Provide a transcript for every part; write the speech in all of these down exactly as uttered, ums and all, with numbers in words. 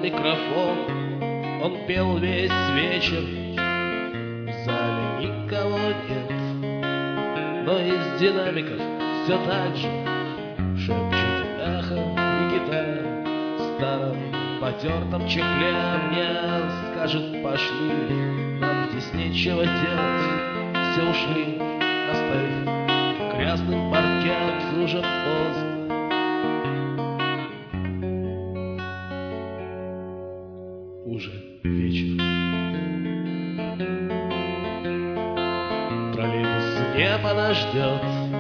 микрофон, он пел весь вечер. В зале никого нет, но из динамиков все так же шепчет эхо и гитара. В старом потертом чехле мне скажет: пошли, нам здесь нечего делать. Все ушли, оставив грязным паркет, уже поздно. Уже вечер. Троллейбус не подождет,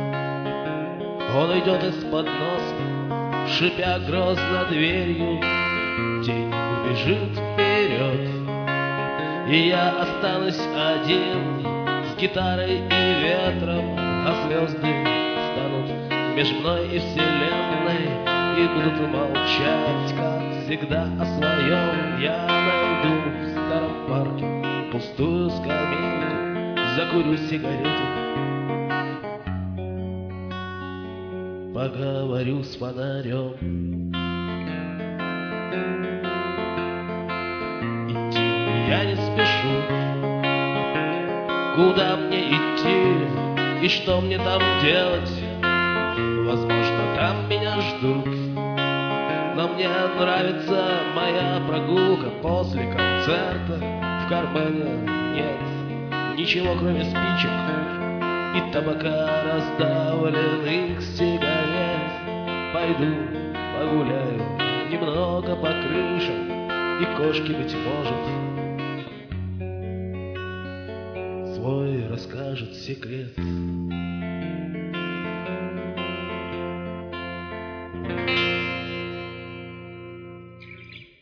он идет из-под носа, шипя грозно дверью. День убежит вперед, и я останусь один с гитарой и ветром, а звезды станут меж мной и вселенной и будут молчать, как всегда, о своем. Я найду в старом парке пустую скамейку, закурю сигарету, поговорю с фонарем. Идти я не спешу, куда мне идти и что мне там делать? Возможно, там меня ждут, но мне нравится моя прогулка после концерта. В кармане нет ничего, кроме спичек и табака, раздавленных сигарет. Пойду погуляю немного по крышам, и кошки, быть может, свой расскажут секрет.